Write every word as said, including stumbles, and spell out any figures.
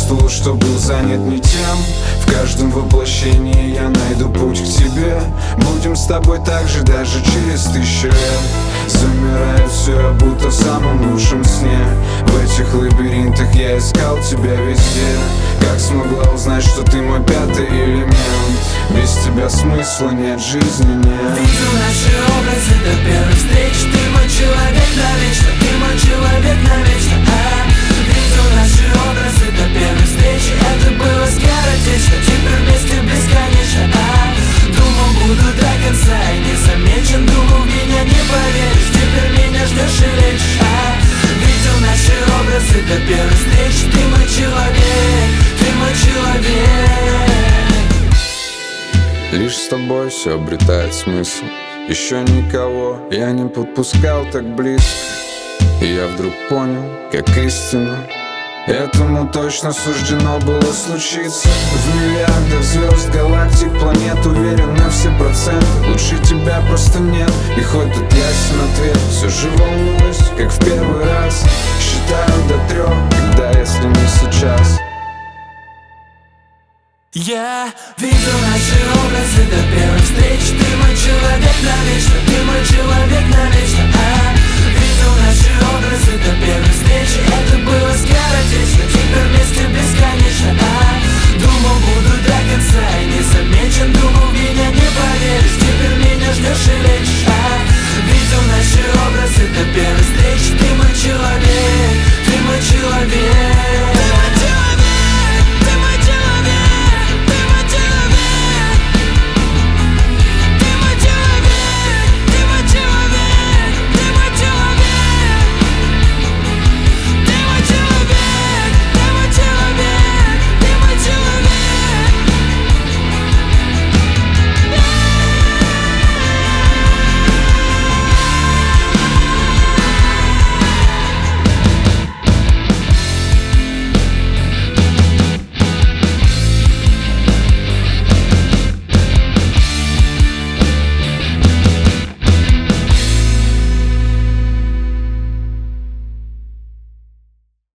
чувствовал, что был занят не тем. В каждом воплощении я найду путь к тебе. Будем с тобой так же даже через тысячу лет. Замирает все, будто в самом лучшем сне. В этих лабиринтах я искал тебя везде. Как смогла узнать, что ты мой пятый элемент? Без тебя смысла нет, жизни нет. Видел наши образы до первой встречи. Ты мой человек навечно, ты мой человек навечно. А, видел наши образы до первой встречи. Это было скоротечно, теперь вместе бесконечно. А, думал, буду до конца и не замечен. Думал, в меня не поверишь, теперь меня ждешь и лечишь. А, видел наши образы до первой встречи. Ты мой человек, ты мой человек. Лишь с тобой все обретает смысл. Еще никого я не подпускал так близко. И я вдруг понял, как истину этому точно суждено было случиться. В миллиардах звезд, галактик, планет уверен на все проценты. Лучше тебя просто нет, и хоть тут ясен ответ, все же волнуюсь, как в первый раз. Считаю до трех, когда, если не сейчас. Я видел наши образы до первой встречи. Ты мой человек